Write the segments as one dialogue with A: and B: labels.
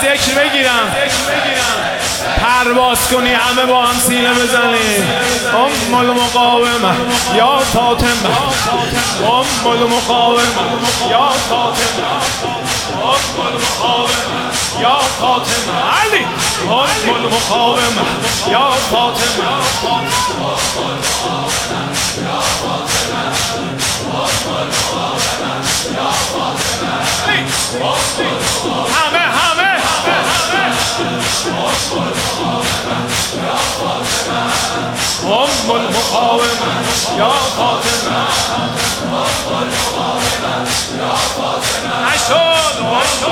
A: ذکر بگیرم پرواز کنی همه با هم سینه بزنی ام المقاومه یا فاطمه ام المقاومه یا فاطمه ام المقاومه یا فاطمه علی ام المقاومه یا فاطمه همه ام المقاومه یا فاطمه نشد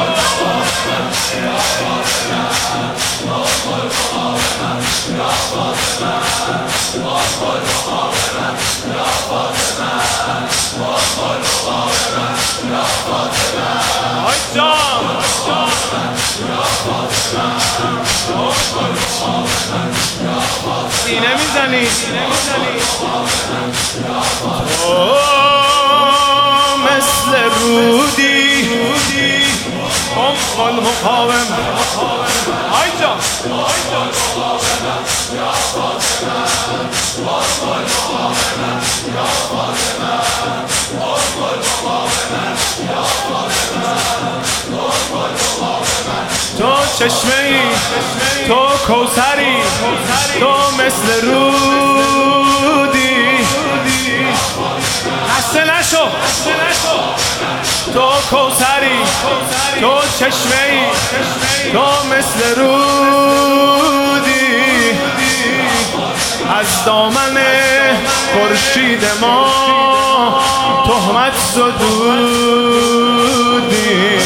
A: سینه میزنی مثل رودی ام المقاومه آی جان تو چشمه ای تو کوثری تو مثل رودی خسته نشو تو کوثری تو چشمه ای تو مثل رودی از دامن خورشید ما تهمت زدودی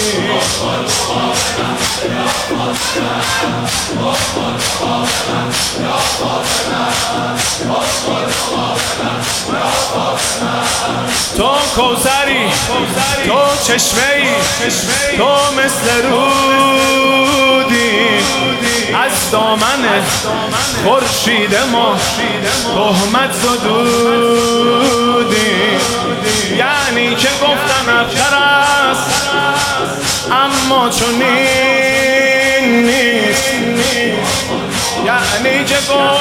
A: تو کوثری تو چشمه‌ای تو مثل رودی از دامن خورشید ما تهمت زدودی یعنی که گفتن ابتر است اما چنین نیست یعنی که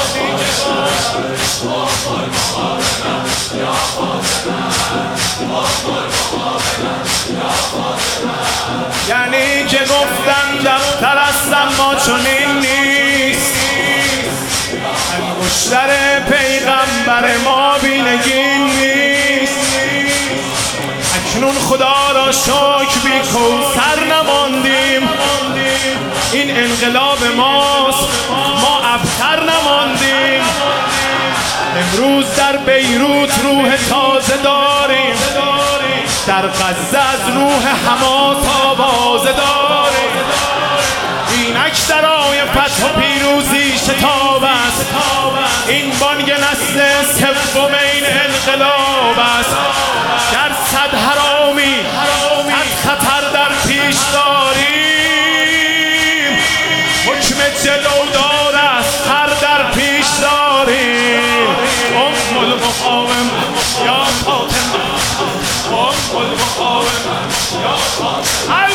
A: یعنی که گفتن دفتر است اما چنین نیست انگشتر پیغمبر ما بینگین نیست اکنون خدا را شکر بی کوثر نماندیم این انقلاب ماست ما ابتر نماندیم امروز در بیروت روح تازه داریم در غزه از روح حماس آوازه داریم اینک درای فتح و پیروزی شتاب است این بانگ نسل سوم این انقلاب است در صد حرامی صد خطر در پیش داریم حکم جلودار است هر در پیش داریم ام المقاومه یا فاطمه ام المقاومه یا فاطمه